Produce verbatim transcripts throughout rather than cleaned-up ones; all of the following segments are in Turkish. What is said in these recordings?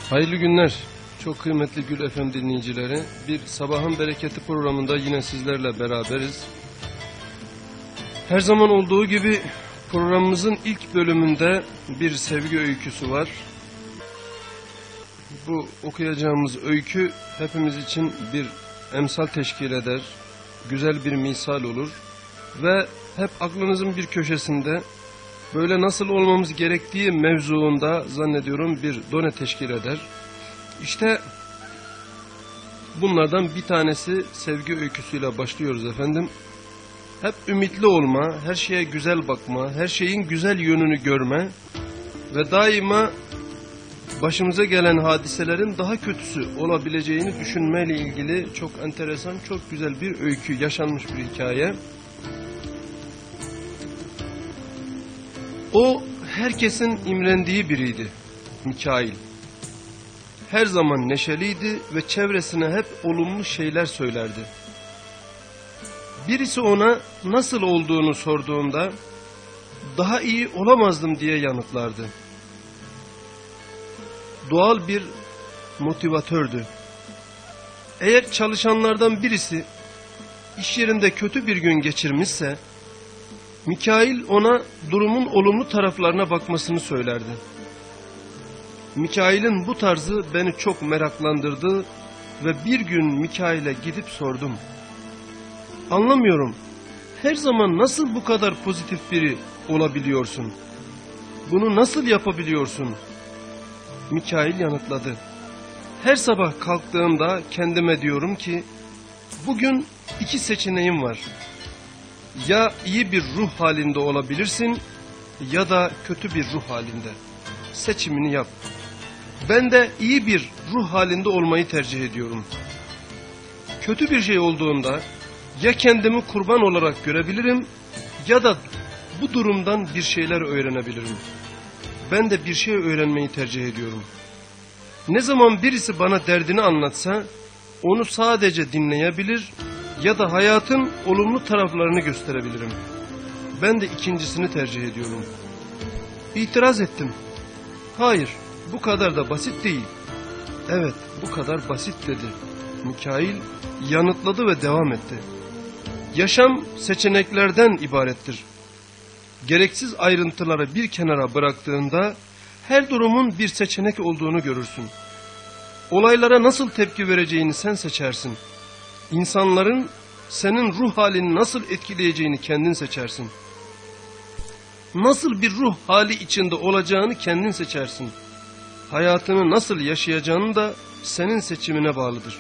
Hayırlı günler. Çok kıymetli Gül F M dinleyicileri. Bir Sabahın Bereketi programında yine sizlerle beraberiz. Her zaman olduğu gibi programımızın ilk bölümünde bir sevgi öyküsü var. Bu okuyacağımız öykü hepimiz için bir emsal teşkil eder. Güzel bir misal olur. Ve hep aklınızın bir köşesinde böyle nasıl olmamız gerektiği mevzuunda zannediyorum bir done teşkil eder. İşte bunlardan bir tanesi sevgi öyküsüyle başlıyoruz efendim. Hep ümitli olma, her şeye güzel bakma, her şeyin güzel yönünü görme ve daima başımıza gelen hadiselerin daha kötüsü olabileceğini düşünmeyle ilgili çok enteresan, çok güzel bir öykü, yaşanmış bir hikaye. O herkesin imrendiği biriydi, Mikail. Her zaman neşeliydi ve çevresine hep olumlu şeyler söylerdi. Birisi ona nasıl olduğunu sorduğunda daha iyi olamazdım diye yanıtlardı. Doğal bir motivatördü. Eğer çalışanlardan birisi iş yerinde kötü bir gün geçirmişse, Mikail ona durumun olumlu taraflarına bakmasını söylerdi. Mikail'in bu tarzı beni çok meraklandırdı ve bir gün Mikail'e gidip sordum. Anlamıyorum, her zaman nasıl bu kadar pozitif biri olabiliyorsun? Bunu nasıl yapabiliyorsun? Mikail yanıtladı. Her sabah kalktığımda kendime diyorum ki, bugün iki seçeneğim var. Ya iyi bir ruh halinde olabilirsin ya da kötü bir ruh halinde. Seçimini yap. Ben de iyi bir ruh halinde olmayı tercih ediyorum. Kötü bir şey olduğunda ya kendimi kurban olarak görebilirim ya da bu durumdan bir şeyler öğrenebilirim. Ben de bir şey öğrenmeyi tercih ediyorum. Ne zaman birisi bana derdini anlatsa onu sadece dinleyebilir ya da hayatın olumlu taraflarını gösterebilirim. Ben de ikincisini tercih ediyorum. İtiraz ettim. Hayır, bu kadar da basit değil. Evet, bu kadar basit dedi. Mikail yanıtladı ve devam etti. Yaşam seçeneklerden ibarettir. Gereksiz ayrıntıları bir kenara bıraktığında her durumun bir seçenek olduğunu görürsün. Olaylara nasıl tepki vereceğini sen seçersin. İnsanların senin ruh halini nasıl etkileyeceğini kendin seçersin. Nasıl bir ruh hali içinde olacağını kendin seçersin. Hayatını nasıl yaşayacağını da senin seçimine bağlıdır.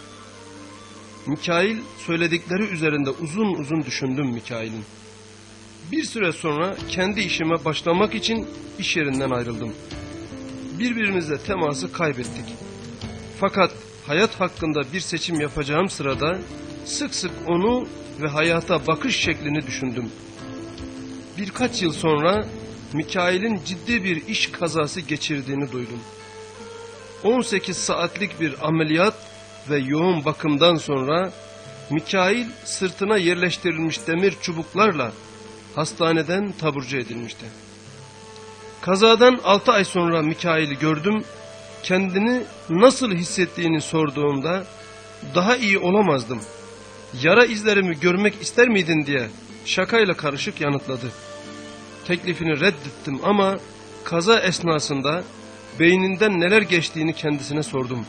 Mikail söyledikleri üzerinde uzun uzun düşündüm Mikail'in. Bir süre sonra kendi işime başlamak için iş yerinden ayrıldım. Birbirimizle teması kaybettik. Fakat hayat hakkında bir seçim yapacağım sırada sık sık onu ve hayata bakış şeklini düşündüm. Birkaç yıl sonra Mikail'in ciddi bir iş kazası geçirdiğini duydum. on sekiz saatlik bir ameliyat ve yoğun bakımdan sonra Mikail sırtına yerleştirilmiş demir çubuklarla hastaneden taburcu edilmişti. Kazadan altı ay sonra Mikail'i gördüm. Kendini nasıl hissettiğini sorduğumda daha iyi olamazdım. Yara izlerimi görmek ister miydin diye şakayla karışık yanıtladı. Teklifini reddettim ama kaza esnasında beyninden neler geçtiğini kendisine sordum.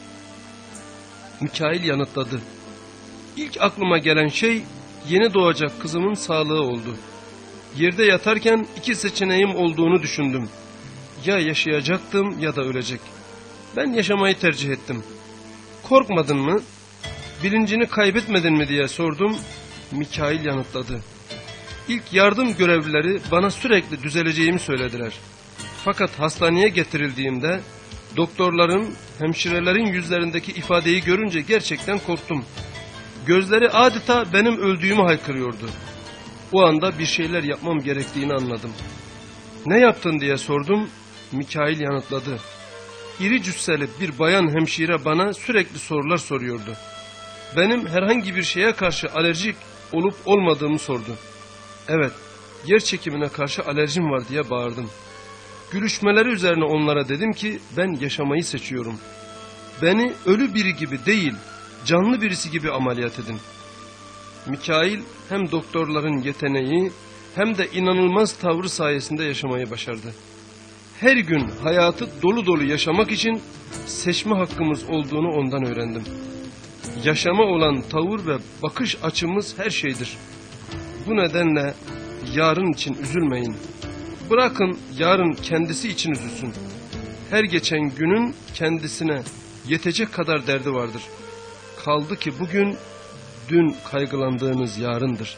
Mikail yanıtladı. İlk aklıma gelen şey yeni doğacak kızımın sağlığı oldu. Yerde yatarken iki seçeneğim olduğunu düşündüm. Ya yaşayacaktım ya da ölecek. Ben yaşamayı tercih ettim. Korkmadın mı? Bilincini kaybetmedin mi diye sordum. Mikail yanıtladı. İlk yardım görevlileri bana sürekli düzeleceğimi söylediler. Fakat hastaneye getirildiğimde doktorların, hemşirelerin yüzlerindeki ifadeyi görünce gerçekten korktum. Gözleri adeta benim öldüğümü haykırıyordu. O anda bir şeyler yapmam gerektiğini anladım. Ne yaptın diye sordum. Mikail yanıtladı. İri cüsseli bir bayan hemşire bana sürekli sorular soruyordu. Benim herhangi bir şeye karşı alerjik olup olmadığımı sordu. Evet, yer çekimine karşı alerjim var diye bağırdım. Gülüşmeleri üzerine onlara dedim ki ben yaşamayı seçiyorum. Beni ölü biri gibi değil, canlı birisi gibi ameliyat edin. Mikail hem doktorların yeteneği hem de inanılmaz tavrı sayesinde yaşamayı başardı. Her gün hayatı dolu dolu yaşamak için seçme hakkımız olduğunu ondan öğrendim. Yaşama olan tavır ve bakış açımız her şeydir. Bu nedenle yarın için üzülmeyin. Bırakın yarın kendisi için üzülsün. Her geçen günün kendisine yetecek kadar derdi vardır. Kaldı ki bugün, dün kaygılandığınız yarındır.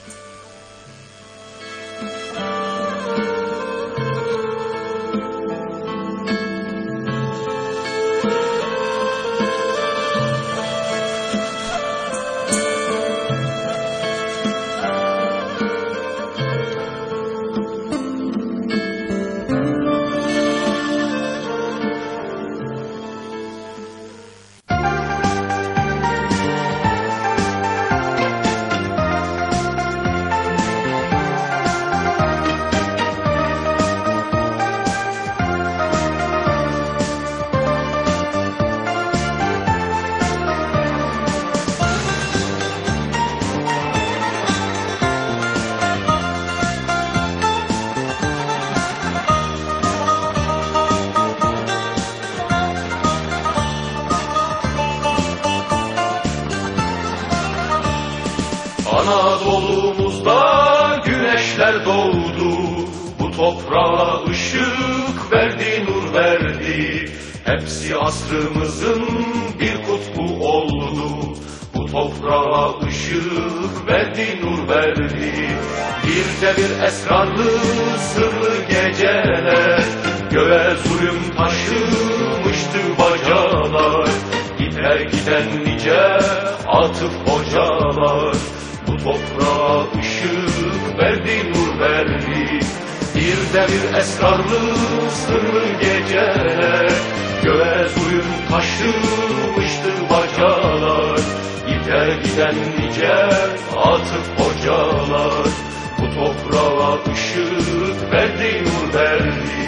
Anadolu'muzda güneşler doğdu, bu toprağa ışık verdi, nur verdi. Hepsi asrımızın bir kutbu oldu, bu toprağa ışık verdi, nur verdi. Bir de bir esrarlı, sırlı geceler, göğe zulüm taşımıştı bacalar. Gider giden nice atıf hocalar, bu toprağa ışık verdi, nur verdi. Bir de bir esrarlı, sırlı geceler, göğe zulüm taşımıştı bacalar. Gider giden nice atıf hocalar, bu toprağa ışık verdi, nur verdi.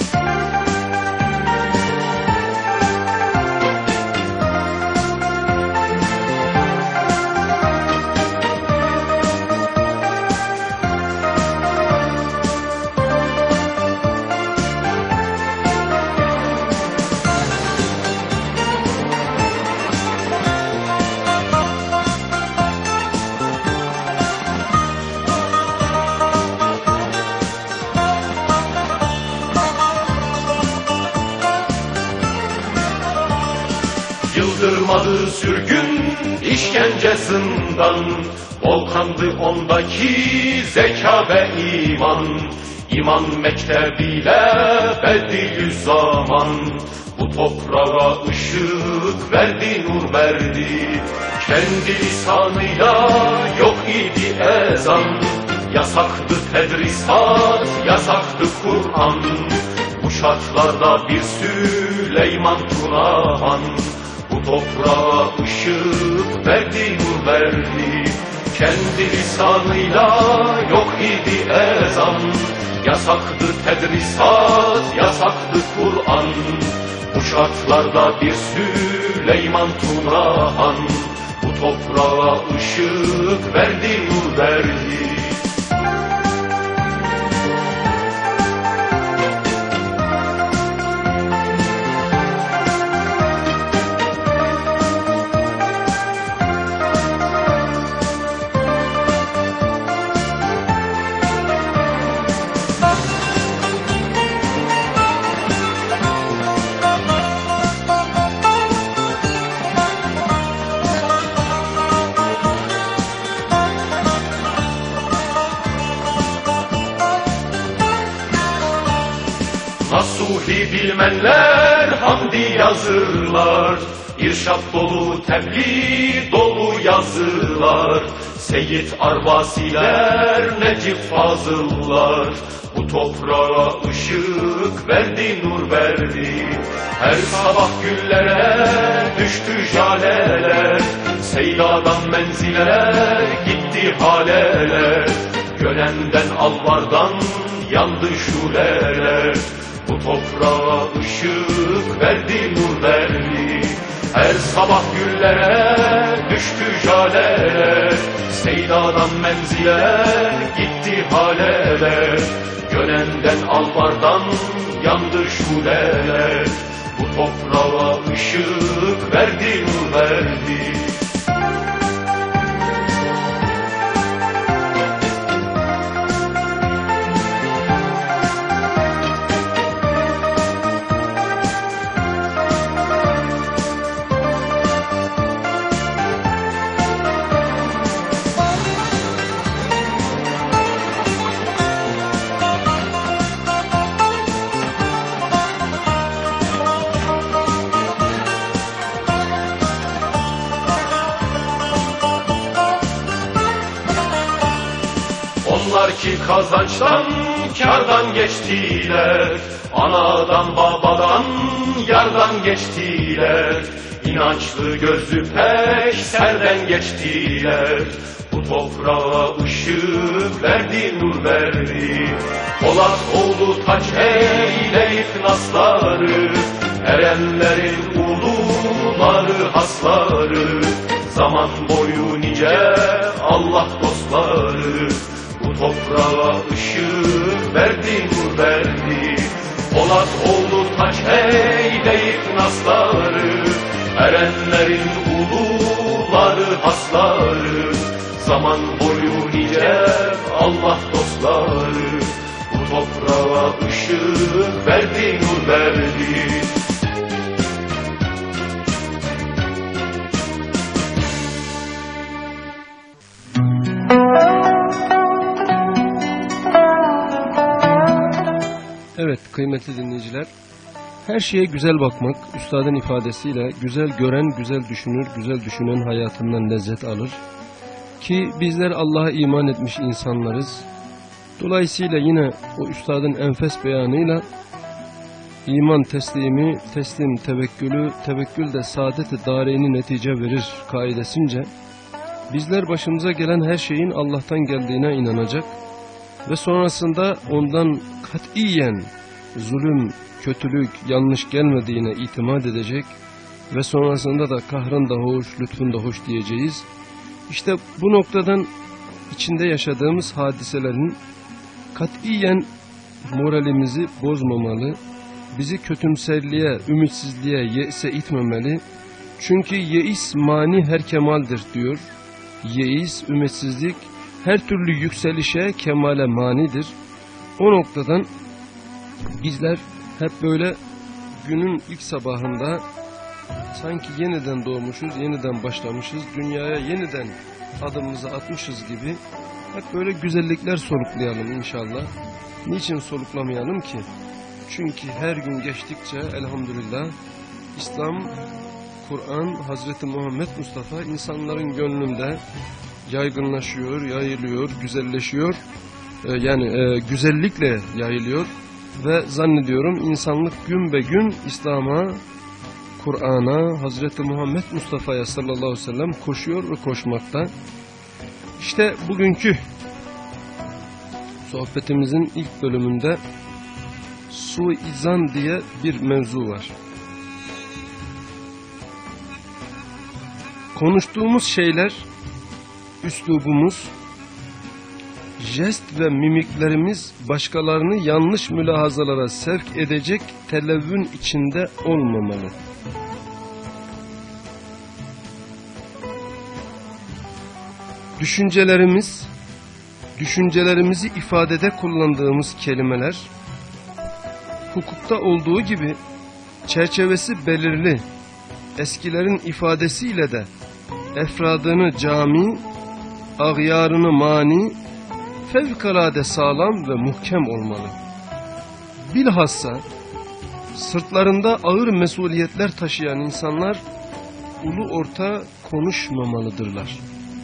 Yıldırmadı sürgün, işkence zindan, volkandı ondaki zeka ve iman. İman mektebiyle Bediüzzaman, bu toprağa ışık verdi, nur verdi. Kendi lisanıyla yok idi ezan, yasaktı tedrisat, yasaktı Kur'an. Bu şartlarda bir Süleyman Tunahan, bu toprağa ışık verdi, nur verdi. Kendi lisanıyla yok idi ezan, yasaktı tedrisat, yasaktı Kur'an. Bu şartlarda bir Süleyman Tunahan, bu toprağa ışık verdi, nur verdi. Nasuhi bilmenler hamdi yazırlar, irşat dolu tebliğ dolu yazılar. Seyyid Arvasiler, Necip Fazıllar, bu toprağa ışık verdi, nur verdi. Her sabah güllere düştü jaleler, Seyla'dan menzile gitti haleler. Gönenden alvardan yandı şuleler, bu toprağa ışık verdi, nur verdi. Her sabah güllere düştü jaleler, Seyda'dan menzile gitti haleler. Gönenden alvardan yandı şuleler, bu toprağa ışık verdi, nur verdi. Onlar ki kazançtan, kârdan geçtiler, anadan babadan, yardan geçtiler. İnançlı gözlü pek serden geçtiler, bu toprağa ışık verdi, nur verdi. Polat oğlu taç eyleyip nasları, erenlerin uluları, hasları. Zaman boyu nice Allah dostları, bu toprağa ışık verdi, nur verdi. Polat oğlu taç eyleyip nasları, erenlerin uluları, hasları. Zaman boyu nice Allah dostları, bu toprağa ışık verdi, nur verdi. Evet kıymetli dinleyiciler, her şeye güzel bakmak, üstadın ifadesiyle güzel gören güzel düşünür, güzel düşünen hayatından lezzet alır. Ki bizler Allah'a iman etmiş insanlarız. Dolayısıyla yine o üstadın enfes beyanıyla iman teslimi, teslim tevekkülü, tevekkül de saadet-i dareyni netice verir kaidesince bizler başımıza gelen her şeyin Allah'tan geldiğine inanacak ve sonrasında ondan katiyen zulüm, kötülük, yanlış gelmediğine itimat edecek ve sonrasında da kahrın da hoş, lütfun da hoş diyeceğiz. İşte bu noktadan içinde yaşadığımız hadiselerin katiyen moralimizi bozmamalı, bizi kötümserliğe, ümitsizliğe, yeise itmemeli. Çünkü yeis mani her kemaldir diyor. Yeis, ümitsizlik her türlü yükselişe, kemale manidir. O noktadan bizler hep böyle günün ilk sabahında sanki yeniden doğmuşuz, yeniden başlamışız, dünyaya yeniden adımımızı atmışız gibi hep böyle güzellikler soluklayalım inşallah. Niçin soluklamayalım ki? Çünkü her gün geçtikçe elhamdülillah İslam, Kur'an, Hazreti Muhammed Mustafa insanların gönlünde yaygınlaşıyor, yayılıyor, güzelleşiyor. Ee, yani e, güzellikle yayılıyor ve zannediyorum insanlık gün be gün İslam'a, Kur'an'a, Hazreti Muhammed Mustafa'ya sallallahu aleyhi ve sellem koşuyor ve koşmakta. İşte bugünkü sohbetimizin ilk bölümünde suizan diye bir mevzu var. Konuştuğumuz şeyler, üslubumuz, jest ve mimiklerimiz başkalarını yanlış mülahazalara sevk edecek televvün içinde olmamalı. Düşüncelerimiz, düşüncelerimizi ifadede kullandığımız kelimeler, hukukta olduğu gibi çerçevesi belirli, eskilerin ifadesiyle de efradını cami, ağyarını mani, fevkalade sağlam ve muhkem olmalı. Bilhassa sırtlarında ağır mesuliyetler taşıyan insanlar ulu orta konuşmamalıdırlar.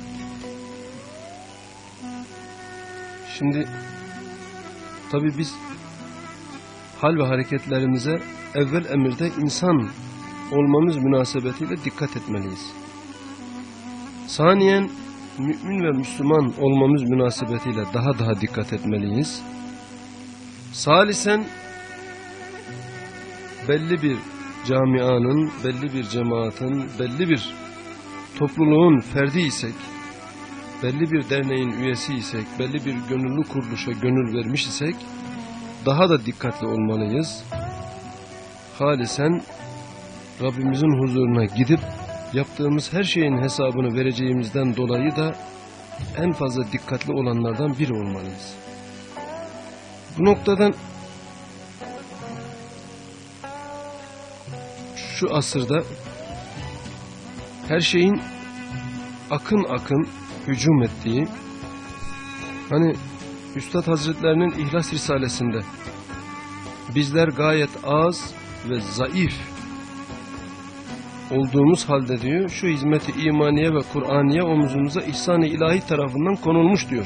Şimdi tabi biz hal ve hareketlerimize evvel emirde insan olmamız münasebetiyle dikkat etmeliyiz. Saniyen mümin ve Müslüman olmamız münasebetiyle daha daha dikkat etmeliyiz. Salisen belli bir camianın, belli bir cemaatin, belli bir topluluğun ferdi isek, belli bir derneğin üyesi isek, belli bir gönüllü kuruluşa gönül vermiş isek, daha da dikkatli olmalıyız. Halisen Rabbimizin huzuruna gidip yaptığımız her şeyin hesabını vereceğimizden dolayı da en fazla dikkatli olanlardan biri olmalıyız. Bu noktadan şu asırda her şeyin akın akın hücum ettiği, hani Üstad Hazretlerinin İhlas Risalesinde bizler gayet az ve zayıf olduğumuz halde diyor, şu hizmeti imaniye ve Kur'aniye omuzumuza ihsan-ı ilahi tarafından konulmuş diyor.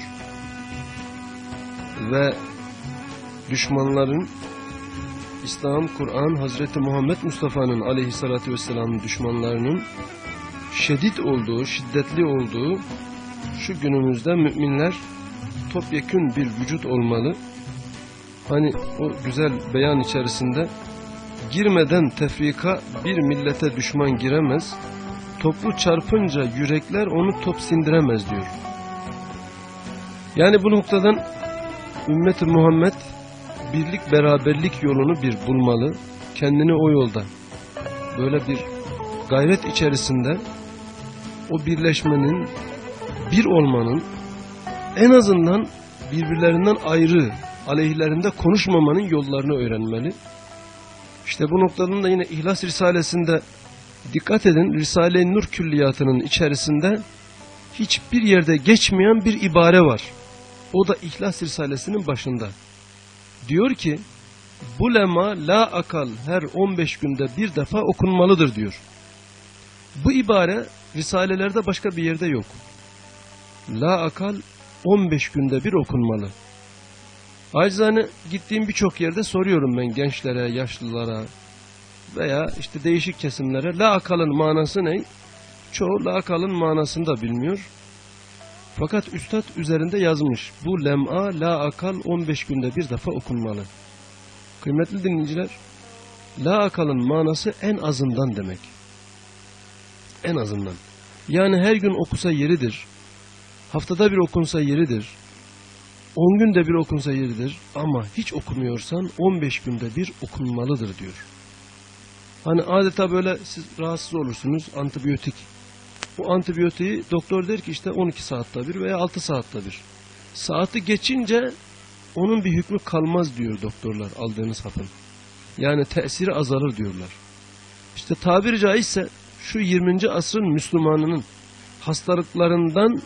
Ve düşmanların, İslam, Kur'an, Hazreti Muhammed Mustafa'nın aleyhissalatü vesselam'ın düşmanlarının şiddet olduğu, şiddetli olduğu şu günümüzde müminler topyekün bir vücut olmalı. Hani o güzel beyan içerisinde girmeden tefrika bir millete düşman giremez, toplu çarpınca yürekler onu top sindiremez diyor. Yani bu noktadan ümmet-i Muhammed birlik beraberlik yolunu bir bulmalı, kendini o yolda böyle bir gayret içerisinde o birleşmenin, bir olmanın, en azından birbirlerinden ayrı, aleyhlerinde konuşmamanın yollarını öğrenmeli. İşte bu noktadan da yine İhlas Risalesinde dikkat edin, Risale-i Nur külliyatının içerisinde hiçbir yerde geçmeyen bir ibare var. O da İhlas Risalesinin başında. Diyor ki, bu lema la akal her on beş günde bir defa okunmalıdır diyor. Bu ibare Risalelerde başka bir yerde yok. La akal on beş günde bir okunmalı. Acizane gittiğim birçok yerde soruyorum ben gençlere, yaşlılara veya işte değişik kesimlere, la akalın manası ne? Çoğu la akalın manasını da bilmiyor. Fakat üstad üzerinde yazmış. Bu lem'a la akal on beş günde bir defa okunmalı. Kıymetli dinleyiciler, la akalın manası en azından demek. En azından. Yani her gün okusa yeridir. Haftada bir okunsa yeridir. on günde bir okunsa yeridir. Ama hiç okumuyorsan on beş günde bir okunmalıdır diyor. Hani adeta böyle siz rahatsız olursunuz, antibiyotik. Bu antibiyotiği doktor der ki işte on iki saatte bir veya altı saatte bir. Saati geçince onun bir hükmü kalmaz diyor doktorlar aldığınız hapın. Yani tesiri azalır diyorlar. İşte tabiri caizse şu yirminci asrın Müslümanının hastalıklarından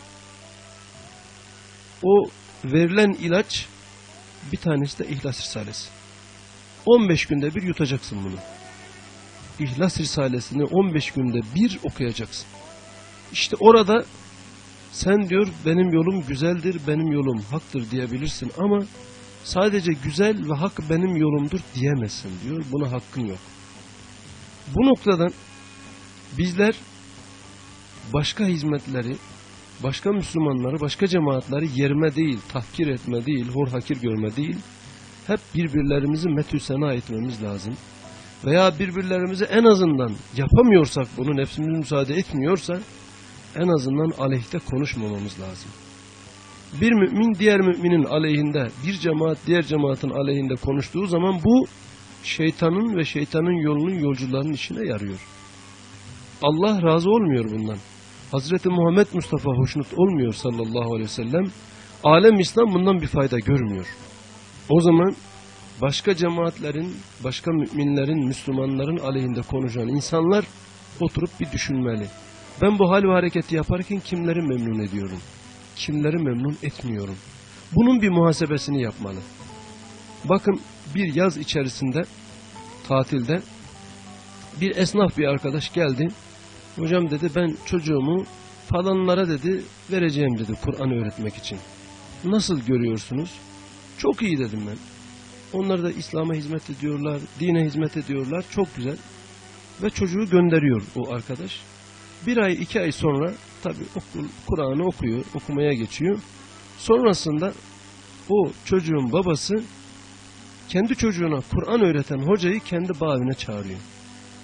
o verilen ilaç bir tanesi de İhlas Risalesi. on beş günde bir yutacaksın bunu. İhlas Risalesini on beş günde bir okuyacaksın. İşte orada sen diyor benim yolum güzeldir, benim yolum haktır diyebilirsin ama sadece güzel ve hak benim yolumdur diyemezsin diyor. Buna hakkın yok. Bu noktadan bizler başka hizmetleri, başka Müslümanları, başka cemaatleri yerme değil, tahkir etme değil, hor hakir görme değil, hep birbirlerimizi metü sena etmemiz lazım. Veya birbirlerimizi en azından yapamıyorsak bunu, nefsimiz müsaade etmiyorsa en azından aleyhte konuşmamamız lazım. Bir mümin diğer müminin aleyhinde, bir cemaat diğer cemaatin aleyhinde konuştuğu zaman bu şeytanın ve şeytanın yolunun yolcularının işine yarıyor. Allah razı olmuyor bundan. Hazreti Muhammed Mustafa hoşnut olmuyor sallallahu aleyhi ve sellem. Alem İslam bundan bir fayda görmüyor. O zaman başka cemaatlerin, başka müminlerin, Müslümanların aleyhinde konuşan insanlar oturup bir düşünmeli. Ben bu hal ve hareketi yaparken kimleri memnun ediyorum? Kimleri memnun etmiyorum? Bunun bir muhasebesini yapmalı. Bakın bir yaz içerisinde, tatilde bir esnaf bir arkadaş geldi. Hocam dedi ben çocuğumu falanlara dedi vereceğim dedi Kur'an öğretmek için. Nasıl görüyorsunuz? Çok iyi dedim ben. Onlar da İslam'a hizmet ediyorlar, dine hizmet ediyorlar. Çok güzel. Ve çocuğu gönderiyor o arkadaş. Bir ay, iki ay sonra tabii okul, Kur'an'ı okuyor, okumaya geçiyor. Sonrasında o çocuğun babası kendi çocuğuna Kur'an öğreten hocayı kendi bağına çağırıyor.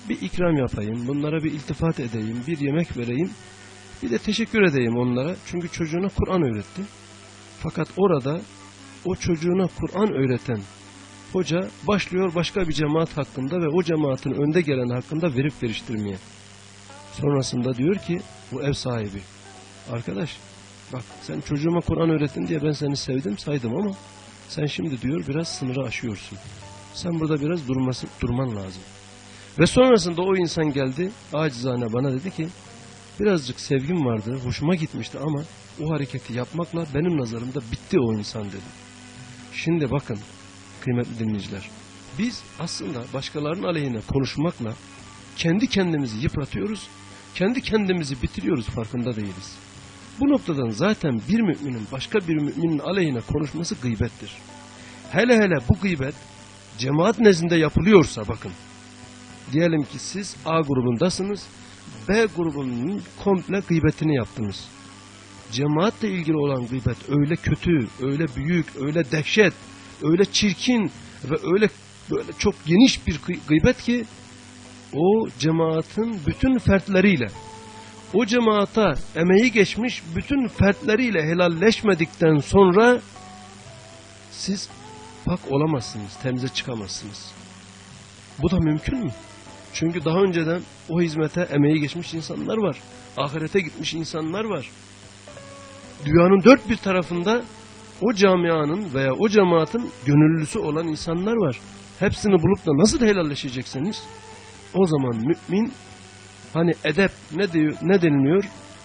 bir ikram yapayım, bunlara bir iltifat edeyim, bir yemek vereyim, bir de teşekkür edeyim onlara. Çünkü çocuğuna Kur'an öğretti. Fakat orada o çocuğuna Kur'an öğreten hoca başlıyor başka bir cemaat hakkında ve o cemaatin önde gelen hakkında verip veriştirmeye. Sonrasında diyor ki bu ev sahibi, arkadaş bak sen çocuğuma Kur'an öğrettin diye ben seni sevdim saydım ama sen şimdi diyor biraz sınırı aşıyorsun. Sen burada biraz durması, durman lazım. Ve sonrasında o insan geldi acizane bana dedi ki birazcık sevgim vardı, hoşuma gitmişti ama o hareketi yapmakla benim nazarımda bitti o insan dedi. Şimdi bakın kıymetli dinleyiciler, biz aslında başkalarının aleyhine konuşmakla kendi kendimizi yıpratıyoruz, kendi kendimizi bitiriyoruz, farkında değiliz. Bu noktadan zaten bir müminin başka bir müminin aleyhine konuşması gıybettir. Hele hele bu gıybet cemaat nezdinde yapılıyorsa bakın, diyelim ki siz A grubundasınız, B grubunun komple gıybetini yaptınız. Cemaatle ilgili olan gıybet öyle kötü, öyle büyük, öyle dehşet, öyle çirkin ve öyle böyle çok geniş bir gıybet ki o cemaatin bütün fertleriyle, o cemaata emeği geçmiş bütün fertleriyle helalleşmedikten sonra siz pak olamazsınız, temize çıkamazsınız. Bu da mümkün mü? Çünkü daha önceden o hizmete emeği geçmiş insanlar var. Ahirete gitmiş insanlar var. Dünyanın dört bir tarafında o camianın veya o cemaatin gönüllüsü olan insanlar var. Hepsini bulup da nasıl helalleşeceksiniz? O zaman mümin, hani edep ne diyor, ne deniliyor?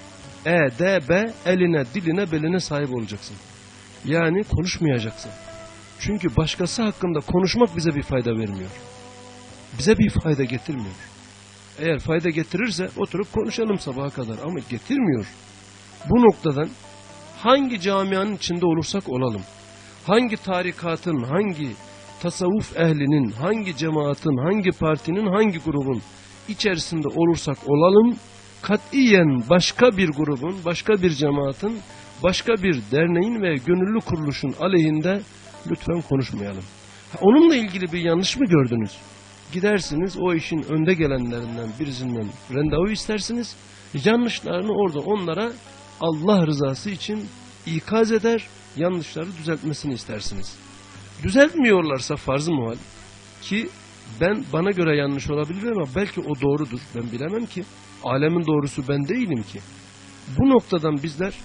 E-D-B, eline, diline, beline sahip olacaksın. Yani konuşmayacaksın. Çünkü başkası hakkında konuşmak bize bir fayda vermiyor. Bize bir fayda getirmiyor. Eğer fayda getirirse oturup konuşalım sabaha kadar ama getirmiyor. Bu noktadan hangi camianın içinde olursak olalım, hangi tarikatın, hangi tasavvuf ehlinin, hangi cemaatin, hangi partinin, hangi grubun içerisinde olursak olalım, katiyen başka bir grubun, başka bir cemaatin, başka bir derneğin ve gönüllü kuruluşun aleyhinde lütfen konuşmayalım. Onunla ilgili bir yanlış mı gördünüz? Gidersiniz o işin önde gelenlerinden birisinden randevu istersiniz, yanlışlarını orada onlara Allah rızası için ikaz eder, yanlışları düzeltmesini istersiniz. Düzeltmiyorlarsa farz-ı muhal ki ben bana göre yanlış olabilir ama belki o doğrudur, ben bilemem ki, alemin doğrusu ben değilim ki. Bu noktadan bizler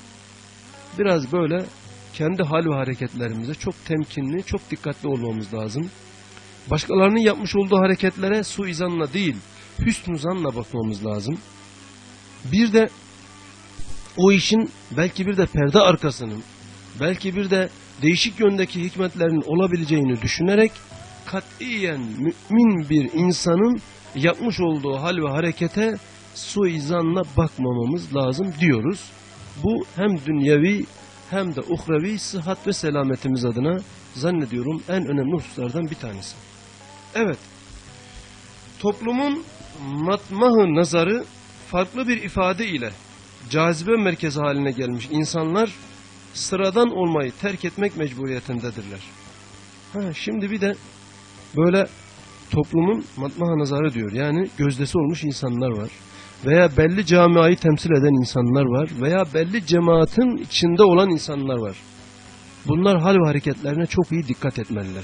biraz böyle kendi hal ve hareketlerimize çok temkinli, çok dikkatli olmamız lazım. Başkalarının yapmış olduğu hareketlere suizanla değil, hüsnü zanla bakmamız lazım. Bir de o işin belki bir de perde arkasının, belki bir de değişik yöndeki hikmetlerin olabileceğini düşünerek katiyen mümin bir insanın yapmış olduğu hal ve harekete suizanla bakmamamız lazım diyoruz. Bu hem dünyevi hem de uhrevi sıhhat ve selametimiz adına zannediyorum en önemli hususlardan bir tanesi. Evet, toplumun matmah-ı nazarı farklı bir ifade ile cazibe merkezi haline gelmiş insanlar sıradan olmayı terk etmek mecburiyetindedirler. Ha, şimdi bir de böyle toplumun matmah-ı nazarı diyor, yani gözdesi olmuş insanlar var veya belli camiayı temsil eden insanlar var veya belli cemaatin içinde olan insanlar var. Bunlar hal ve hareketlerine çok iyi dikkat etmeliler.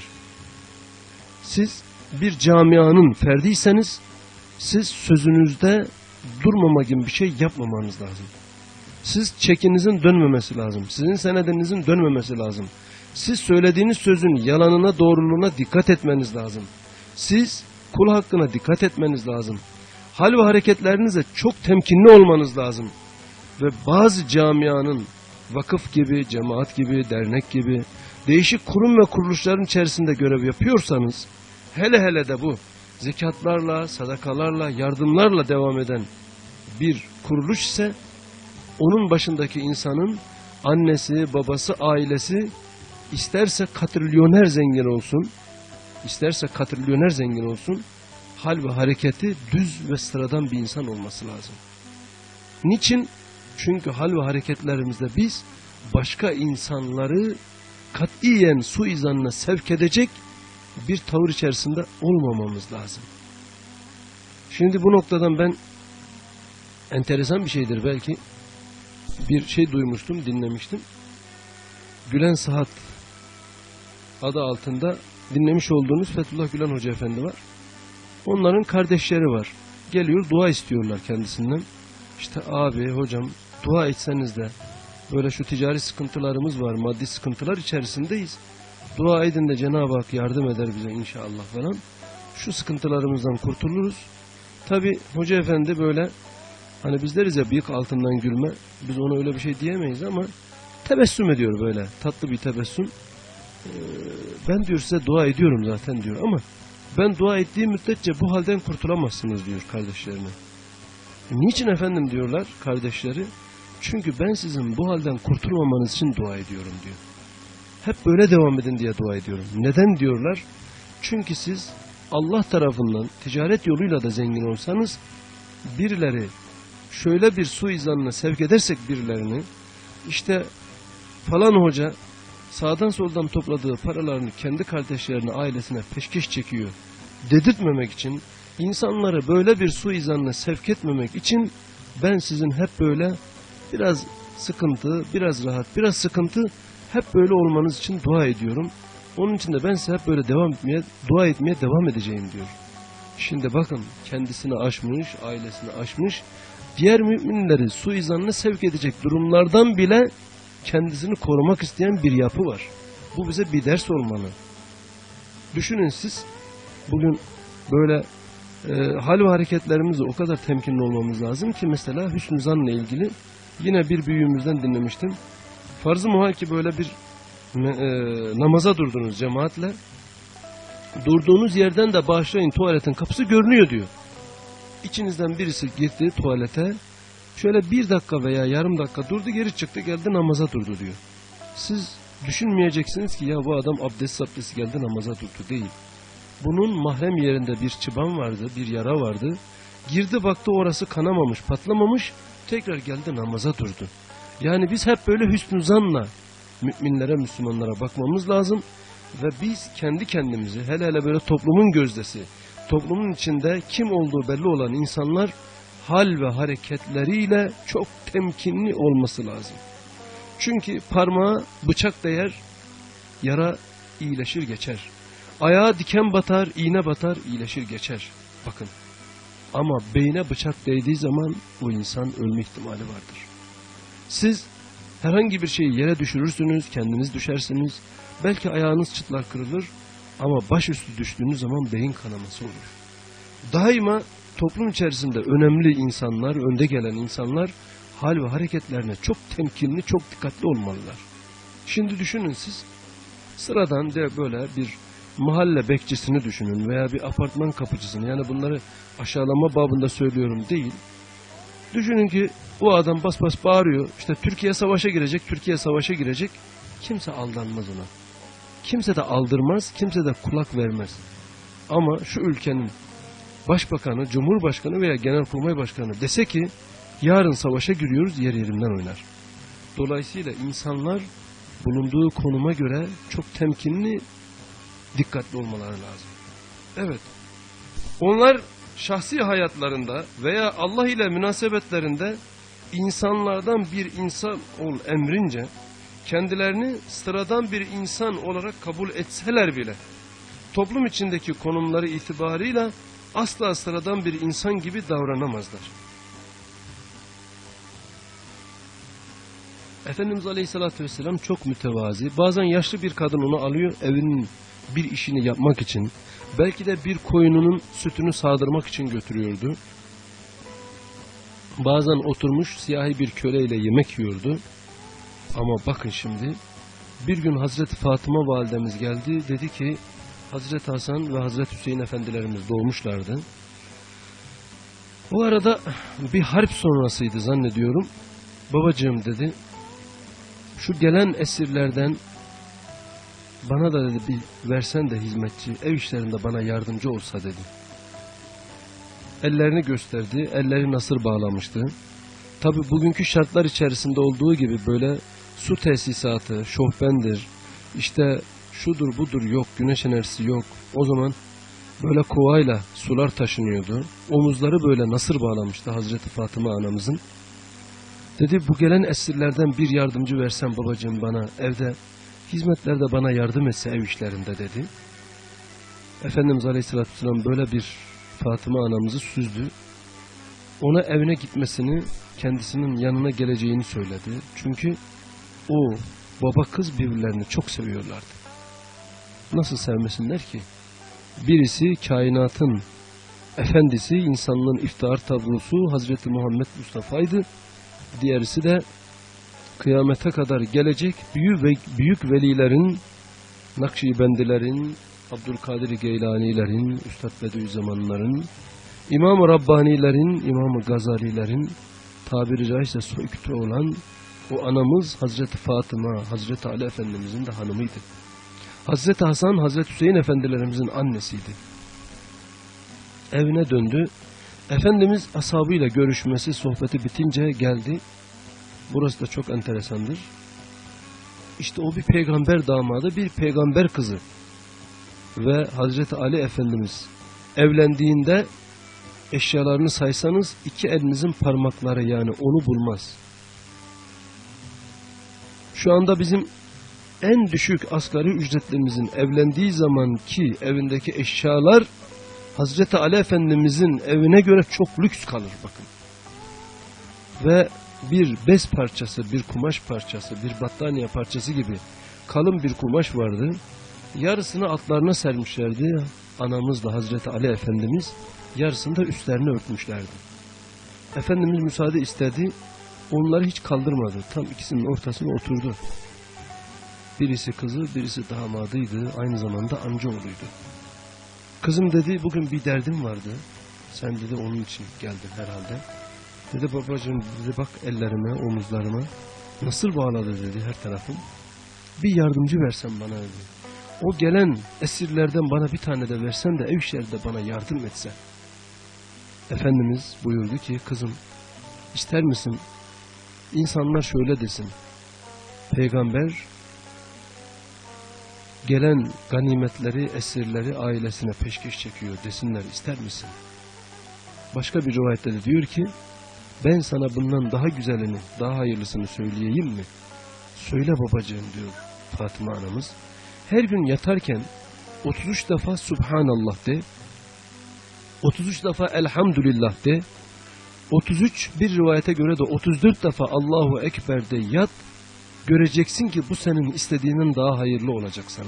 Siz bir camianın ferdiyseniz siz sözünüzde durmama gibi bir şey yapmamanız lazım. Siz çekinizin dönmemesi lazım. Sizin senedinizin dönmemesi lazım. Siz söylediğiniz sözün yalanına, doğruluğuna dikkat etmeniz lazım. Siz kul hakkına dikkat etmeniz lazım. Hal ve hareketlerinize çok temkinli olmanız lazım. Ve bazı camianın vakıf gibi, cemaat gibi, dernek gibi değişik kurum ve kuruluşların içerisinde görev yapıyorsanız, hele hele de bu zekatlarla, sadakalarla, yardımlarla devam eden bir kuruluş ise, onun başındaki insanın annesi, babası, ailesi isterse katrilyoner zengin olsun, isterse katrilyoner zengin olsun, hal ve hareketi düz ve sıradan bir insan olması lazım. Niçin? Çünkü hal ve hareketlerimizde biz başka insanları katiyen suizanına sevk edecek bir tavır içerisinde olmamamız lazım. Şimdi bu noktadan ben enteresan bir şeydir belki. Bir şey duymuştum, dinlemiştim. Gülen Saat adı altında dinlemiş olduğunuz Fethullah Gülen Hoca Efendi var. Onların kardeşleri var. Geliyor, dua istiyorlar kendisinden. İşte abi, hocam, dua etseniz de böyle şu ticari sıkıntılarımız var, maddi sıkıntılar içerisindeyiz. Dua edin de Cenab-ı Hak yardım eder bize inşallah falan. Şu sıkıntılarımızdan kurtuluruz. Tabi Hoca Efendi böyle, hani biz deriz ya bıyık altından gülme, biz ona öyle bir şey diyemeyiz ama tebessüm ediyor böyle, tatlı bir tebessüm. Ee, ben diyor size dua ediyorum zaten diyor ama ben dua ettiğim müddetçe bu halden kurtulamazsınız diyor kardeşlerine. Niçin efendim diyorlar kardeşleri? Çünkü ben sizin bu halden kurtulmamanız için dua ediyorum diyor. Hep böyle devam edin diye dua ediyorum. Neden diyorlar? Çünkü siz Allah tarafından ticaret yoluyla da zengin olsanız, birileri şöyle bir suizanına sevk edersek birilerini, işte falan hoca sağdan soldan topladığı paralarını kendi kardeşlerine, ailesine peşkeş çekiyor dedirtmemek için, insanları böyle bir suizanına sevk etmemek için ben sizin hep böyle biraz sıkıntı, biraz rahat, biraz sıkıntı, hep böyle olmanız için dua ediyorum. Onun için de ben size hep böyle devam etmeye, dua etmeye devam edeceğim diyor. Şimdi bakın, kendisini aşmış, ailesini aşmış, diğer müminleri suizanına sevk edecek durumlardan bile kendisini korumak isteyen bir yapı var. Bu bize bir ders olmalı. Düşünün siz, bugün böyle e, hal ve hareketlerimizde o kadar temkinli olmamız lazım ki, mesela hüsnü zanla ilgili yine bir büyüğümüzden dinlemiştim. Farz-ı muhal ki böyle bir e, namaza durdunuz cemaatle, durduğunuz yerden de bağışlayın tuvaletin kapısı görünüyor diyor. İçinizden birisi gitti tuvalete, şöyle bir dakika veya yarım dakika durdu, geri çıktı, geldi namaza durdu diyor. Siz düşünmeyeceksiniz ki ya bu adam abdest abdesti geldi namaza durdu, değil. Bunun mahrem yerinde bir çıban vardı, bir yara vardı. Girdi baktı orası kanamamış, patlamamış, tekrar geldi namaza durdu. Yani biz hep böyle hüsnü zanla müminlere, Müslümanlara bakmamız lazım. Ve biz kendi kendimizi, hele hele böyle toplumun gözdesi, toplumun içinde kim olduğu belli olan insanlar, hal ve hareketleriyle çok temkinli olması lazım. Çünkü parmağa bıçak değer, yara iyileşir geçer. Ayağa diken batar, iğne batar, iyileşir geçer. Bakın. Ama beyne bıçak değdiği zaman o insan ölme ihtimali vardır. Siz herhangi bir şeyi yere düşürürsünüz, kendiniz düşersiniz. Belki ayağınız çıtlar kırılır ama başüstü düştüğünüz zaman beyin kanaması olur. Daima toplum içerisinde önemli insanlar, önde gelen insanlar hal ve hareketlerine çok temkinli, çok dikkatli olmalılar. Şimdi düşünün siz, sıradan de böyle bir mahalle bekçisini düşünün veya bir apartman kapıcısını, yani bunları aşağılama babında söylüyorum değil. Düşünün ki o adam bas bas bağırıyor, işte Türkiye savaşa girecek, Türkiye savaşa girecek, kimse aldanmaz ona. Kimse de aldırmaz, kimse de kulak vermez. Ama şu ülkenin başbakanı, cumhurbaşkanı veya genelkurmay başkanı dese ki yarın savaşa giriyoruz, yer yerinden oynar. Dolayısıyla insanlar bulunduğu konuma göre çok temkinli, dikkatli olmaları lazım. Evet, onlar şahsi hayatlarında veya Allah ile münasebetlerinde insanlardan bir insan ol emrince, kendilerini sıradan bir insan olarak kabul etseler bile, toplum içindeki konumları itibarıyla asla sıradan bir insan gibi davranamazlar. Efendimiz Aleyhisselatü Vesselam çok mütevazi. Bazen yaşlı bir kadın onu alıyor, evinin bir işini yapmak için, belki de bir koyununun sütünü sağdırmak için götürüyordu. Bazen oturmuş siyahi bir köleyle yemek yiyordu. Ama bakın şimdi, bir gün Hazreti Fatıma validemiz geldi, dedi ki Hazreti Hasan ve Hazreti Hüseyin efendilerimiz doğmuşlardı. O arada bir harp sonrasıydı zannediyorum. Babacığım dedi, şu gelen esirlerden bana da dedi bir versen de hizmetçi, ev işlerinde bana yardımcı olsa dedi. Ellerini gösterdi, elleri nasır bağlamıştı. Tabi bugünkü şartlar içerisinde olduğu gibi böyle su tesisatı, şofbendir, işte şudur budur yok, güneş enerjisi yok. O zaman böyle kovayla sular taşınıyordu. Omuzları böyle nasır bağlamıştı Hazreti Fatıma anamızın. Dedi bu gelen esirlerden bir yardımcı versen babacığım bana, evde hizmetlerde bana yardım etse ev işlerinde dedi. Efendimiz Aleyhisselatü Vesselam böyle bir Fatıma anamızı süzdü. Ona evine gitmesini, kendisinin yanına geleceğini söyledi. Çünkü o baba kız birbirlerini çok seviyorlardı. Nasıl sevmesinler ki? Birisi kainatın efendisi, insanlığın iftihar tablosu Hazreti Muhammed Mustafa'ydı. Diğerisi de kıyamete kadar gelecek büyük ve büyük velilerin, Nakşibendilerin, Abdülkadir Geylanilerin, Üstad Bediüzzamanların, İmam-ı Rabbanilerin, İmam-ı Gazalilerin tabiri caizse soykütü olan o anamız Hazreti Fatıma, Hazreti Ali Efendimizin de hanımıydı. Hazreti Hasan, Hazreti Hüseyin Efendilerimizin annesiydi. Evine döndü. Efendimiz ashabıyla görüşmesi, sohbeti bitince geldi. Burası da çok enteresandır. İşte o bir peygamber damadı, bir peygamber kızı. Ve Hazreti Ali Efendimiz evlendiğinde eşyalarını saysanız iki elinizin parmakları yani onu bulmaz. Şu anda bizim en düşük asgari ücretlimizin evlendiği zamanki evindeki eşyalar Hazreti Ali Efendimizin evine göre çok lüks kalır bakın. Ve bir bez parçası, bir kumaş parçası, bir battaniye parçası gibi kalın bir kumaş vardı. Yarısını altlarına sermişlerdi anamızla Hazreti Ali Efendimiz, yarısını da üstlerini örtmüşlerdi. Efendimiz müsaade istedi, onları hiç kaldırmadı. Tam ikisinin ortasına oturdu. Birisi kızı, birisi damadıydı, aynı zamanda amcaoğluydu. Kızım dedi, bugün bir derdim vardı. Sen dedi onun için geldin herhalde. Dedi babacığım, dedi bak ellerime, omuzlarıma nasıl bağladı dedi her tarafım. Bir yardımcı versen bana dedi. O gelen esirlerden bana bir tane de versen de ev işlerinde bana yardım etse. Efendimiz buyurdu ki kızım ister misin? İnsanlar şöyle desin. Peygamber gelen ganimetleri, esirleri ailesine peşkeş çekiyor desinler ister misin? Başka bir rivayette de diyor ki ben sana bundan daha güzelini, daha hayırlısını söyleyeyim mi? Söyle babacığım diyor Fatıma anamız. Her gün yatarken otuz üç defa Subhanallah de, otuz üç defa Elhamdülillah de, otuz üç bir rivayete göre de otuz dört defa Allahu Ekber de yat, göreceksin ki bu senin istediğinin daha hayırlı olacak sana.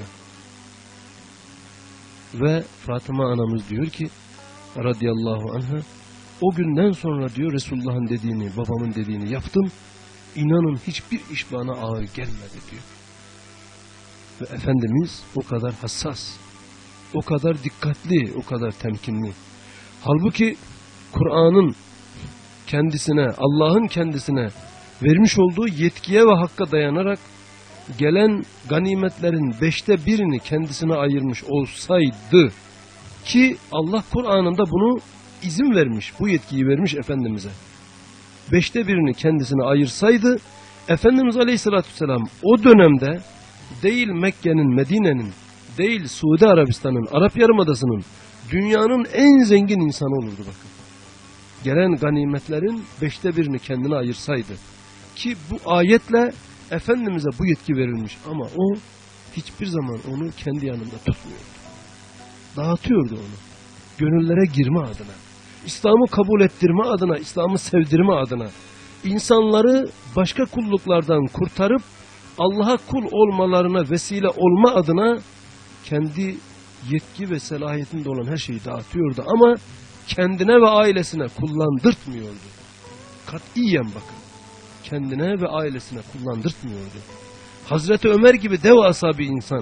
Ve Fatıma anamız diyor ki radıyallahu anha, o günden sonra diyor Resulullah'ın dediğini, babamın dediğini yaptım, inanın hiçbir iş bana ağır gelmedi diyor. Ve Efendimiz o kadar hassas, o kadar dikkatli, o kadar temkinli. Halbuki Kur'an'ın kendisine, Allah'ın kendisine vermiş olduğu yetkiye ve hakka dayanarak gelen ganimetlerin beşte birini kendisine ayırmış olsaydı ki Allah Kur'an'ında bunu izin vermiş, bu yetkiyi vermiş Efendimiz'e. Beşte birini kendisine ayırsaydı Efendimiz Aleyhisselatü Vesselam o dönemde değil Mekke'nin, Medine'nin, değil Suudi Arabistan'ın, Arap Yarımadası'nın dünyanın en zengin insanı olurdu bakın. Gelen ganimetlerin beşte birini kendine ayırsaydı. Ki bu ayetle Efendimiz'e bu yetki verilmiş ama o hiçbir zaman onu kendi yanında tutmuyordu. Dağıtıyordu onu. Gönüllere girme adına, İslam'ı kabul ettirme adına, İslam'ı sevdirme adına, insanları başka kulluklardan kurtarıp Allah'a kul olmalarına vesile olma adına kendi yetki ve selahiyetinde olan her şeyi dağıtıyordu ama kendine ve ailesine kullandırtmıyordu. Katiyen bakın. Kendine ve ailesine kullandırtmıyordu. Hazreti Ömer gibi devasa bir insan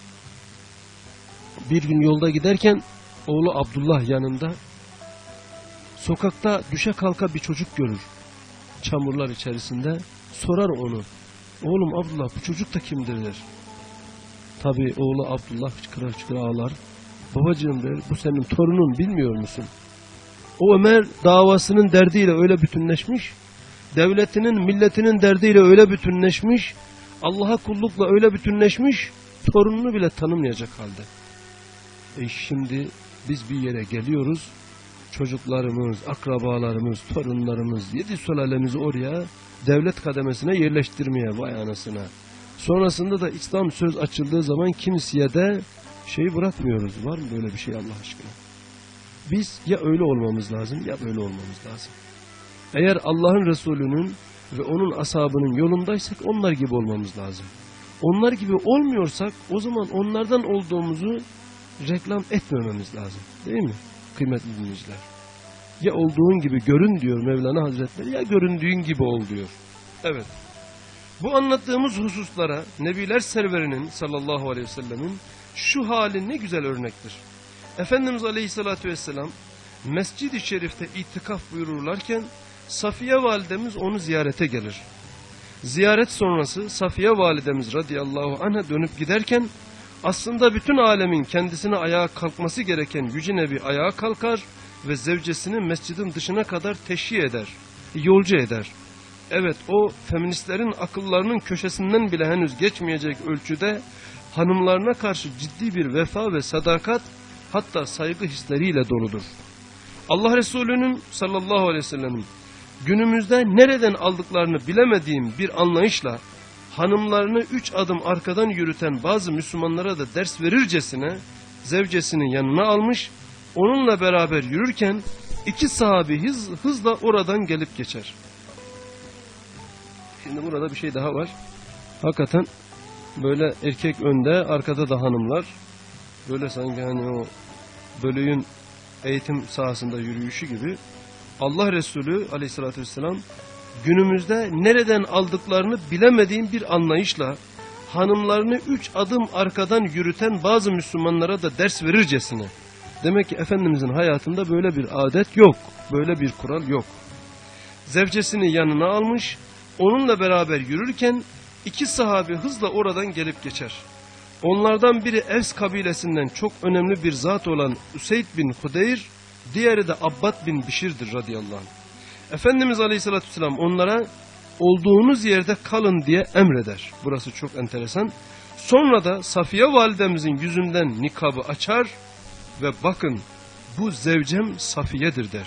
bir gün yolda giderken oğlu Abdullah yanında, sokakta düşe kalka bir çocuk görür. Çamurlar içerisinde sorar onu. Oğlum Abdullah bu çocuk da kimdir der. Tabi oğlu Abdullah hıçkıra hıçkıra ağlar. Babacığım der, bu senin torunun bilmiyor musun? O Ömer davasının derdiyle öyle bütünleşmiş, devletinin, milletinin derdiyle öyle bütünleşmiş, Allah'a kullukla öyle bütünleşmiş, torununu bile tanımayacak halde. E şimdi biz bir yere geliyoruz, çocuklarımız, akrabalarımız, torunlarımız, yedi sülalemizi oraya devlet kademesine yerleştirmeye, vay anasına. Sonrasında da İslam söz açıldığı zaman kimseye de şeyi bırakmıyoruz. Var mı böyle bir şey Allah aşkına? Biz ya öyle olmamız lazım ya böyle olmamız lazım. Eğer Allah'ın Resulü'nün ve onun ashabının yolundaysak onlar gibi olmamız lazım. Onlar gibi olmuyorsak o zaman onlardan olduğumuzu reklam etmememiz lazım. Değil mi kıymetli dinleyiciler? Ya olduğun gibi görün diyor Mevlana Hazretleri, ya göründüğün gibi ol diyor. Evet. Bu anlattığımız hususlara Nebiler Serveri'nin sallallahu aleyhi ve sellemin şu hali ne güzel örnektir. Efendimiz Aleyhisselatü Vesselam Mescid-i Şerif'te itikaf buyururlarken Safiye validemiz onu ziyarete gelir. Ziyaret sonrası Safiye validemiz radıyallahu anh'a dönüp giderken aslında bütün alemin kendisine ayağa kalkması gereken Yüce Nebi ayağa kalkar ve zevcesini mescidin dışına kadar teşhi eder, yolcu eder. Evet, o feministlerin akıllarının köşesinden bile henüz geçmeyecek ölçüde hanımlarına karşı ciddi bir vefa ve sadakat, hatta saygı hisleriyle doludur. Allah Resulü'nün sallallahu aleyhi ve sellem'in günümüzde nereden aldıklarını bilemediğim bir anlayışla hanımlarını üç adım arkadan yürüten bazı Müslümanlara da ders verircesine zevcesinin yanına almış, onunla beraber yürürken iki sahabi hız, hızla oradan gelip geçer. Şimdi burada bir şey daha var. Hakikaten böyle erkek önde, arkada da hanımlar. Böyle sanki hani o bölüğün eğitim sahasında yürüyüşü gibi. Allah Resulü aleyhissalatü vesselam günümüzde nereden aldıklarını bilemediğim bir anlayışla hanımlarını üç adım arkadan yürüten bazı Müslümanlara da ders verircesine. Demek ki Efendimizin hayatında böyle bir adet yok, böyle bir kural yok. Zevcesini yanına almış, onunla beraber yürürken iki sahabi hızla oradan gelip geçer. Onlardan biri Evs kabilesinden çok önemli bir zat olan Üseyd bin Hudeyr, diğeri de Abbad bin Bişir'dir radıyallahu anh. Efendimiz aleyhissalatü vesselam onlara olduğunuz yerde kalın diye emreder. Burası çok enteresan. Sonra da Safiye validemizin yüzünden nikabı açar ve bakın bu zevcem Safiye'dir der.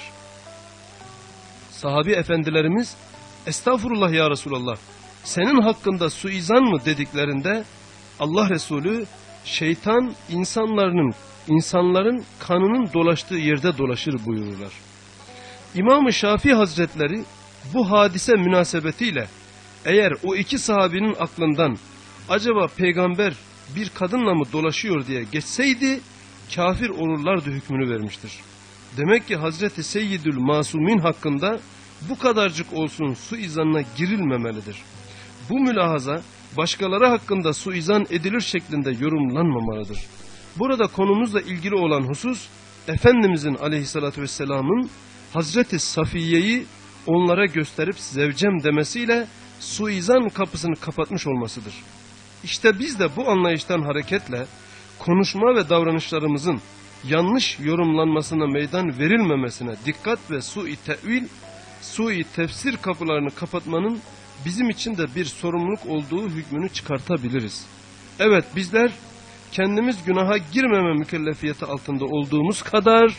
Sahabi efendilerimiz estağfurullah ya Resulallah, senin hakkında suizan mı dediklerinde Allah Resulü şeytan insanların insanların kanının dolaştığı yerde dolaşır buyururlar. İmam-ı Şafii Hazretleri bu hadise münasebetiyle eğer o iki sahabinin aklından acaba peygamber bir kadınla mı dolaşıyor diye geçseydi kafir olurlardı hükmünü vermiştir. Demek ki Hazreti Seyyidül Masumin hakkında bu kadarcık olsun suizanına girilmemelidir. Bu mülahaza başkaları hakkında suizan edilir şeklinde yorumlanmamalıdır. Burada konumuzla ilgili olan husus Efendimizin aleyhissalatü vesselamın Hazreti Safiye'yi onlara gösterip zevcem demesiyle suizan kapısını kapatmış olmasıdır. İşte biz de bu anlayıştan hareketle konuşma ve davranışlarımızın yanlış yorumlanmasına meydan verilmemesine dikkat ve sui tevil, sui tefsir kapılarını kapatmanın bizim için de bir sorumluluk olduğu hükmünü çıkartabiliriz. Evet, bizler kendimiz günaha girmeme mükellefiyeti altında olduğumuz kadar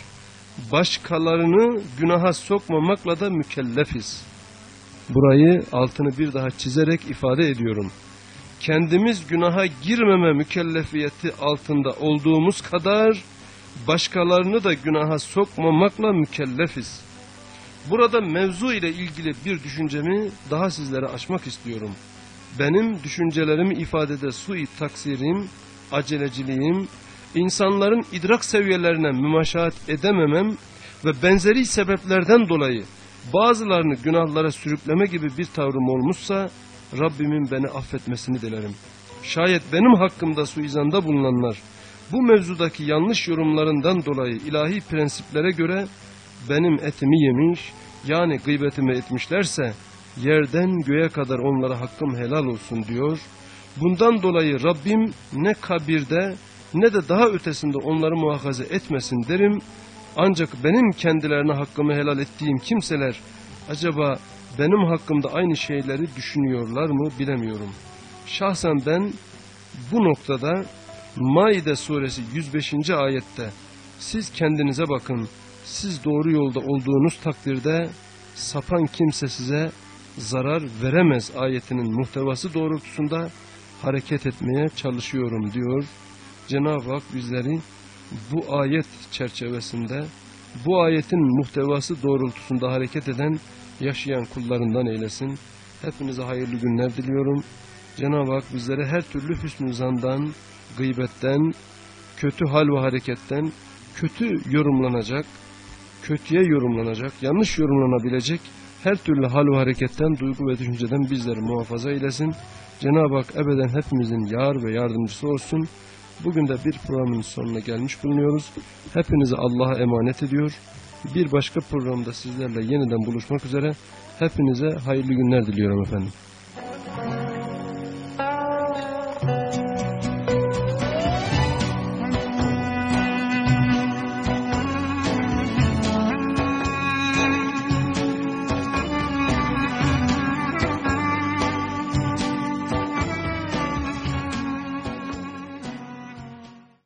başkalarını günaha sokmamakla da mükellefiz. Burayı altını bir daha çizerek ifade ediyorum. Kendimiz günaha girmeme mükellefiyeti altında olduğumuz kadar başkalarını da günaha sokmamakla mükellefiz. Burada mevzu ile ilgili bir düşüncemi daha sizlere açmak istiyorum. Benim düşüncelerimi ifadede sui taksirim, aceleciliğim, insanların idrak seviyelerine mümaşahat edememem ve benzeri sebeplerden dolayı bazılarını günahlara sürükleme gibi bir tavrım olmuşsa Rabbimin beni affetmesini dilerim. Şayet benim hakkımda suizanda bulunanlar bu mevzudaki yanlış yorumlarından dolayı ilahi prensiplere göre benim etimi yemiş, yani gıybetimi etmişlerse yerden göğe kadar onlara hakkım helal olsun diyor. Bundan dolayı Rabbim ne kabirde ne de daha ötesinde onları muhafaza etmesin derim. Ancak benim kendilerine hakkımı helal ettiğim kimseler acaba benim hakkımda aynı şeyleri düşünüyorlar mı bilemiyorum. Şahsen ben bu noktada Maide suresi yüz beşinci ayette Siz kendinize bakın. Siz doğru yolda olduğunuz takdirde sapan kimse size zarar veremez ayetinin muhtevası doğrultusunda hareket etmeye çalışıyorum diyor. Cenab-ı Hak bizleri bu ayet çerçevesinde, bu ayetin muhtevası doğrultusunda hareket eden, yaşayan kullarından eylesin. Hepinize hayırlı günler diliyorum. Cenab-ı Hak bizlere her türlü hüsnü zandan, gıybetten, kötü hal ve hareketten, kötü yorumlanacak, kötüye yorumlanacak, yanlış yorumlanabilecek her türlü hal ve hareketten, duygu ve düşünceden bizleri muhafaza eylesin. Cenab-ı Hak ebeden hepimizin yar ve yardımcısı olsun. Bugün de bir programın sonuna gelmiş bulunuyoruz. Hepinizi Allah'a emanet ediyor. Bir başka programda sizlerle yeniden buluşmak üzere. Hepinize hayırlı günler diliyorum efendim.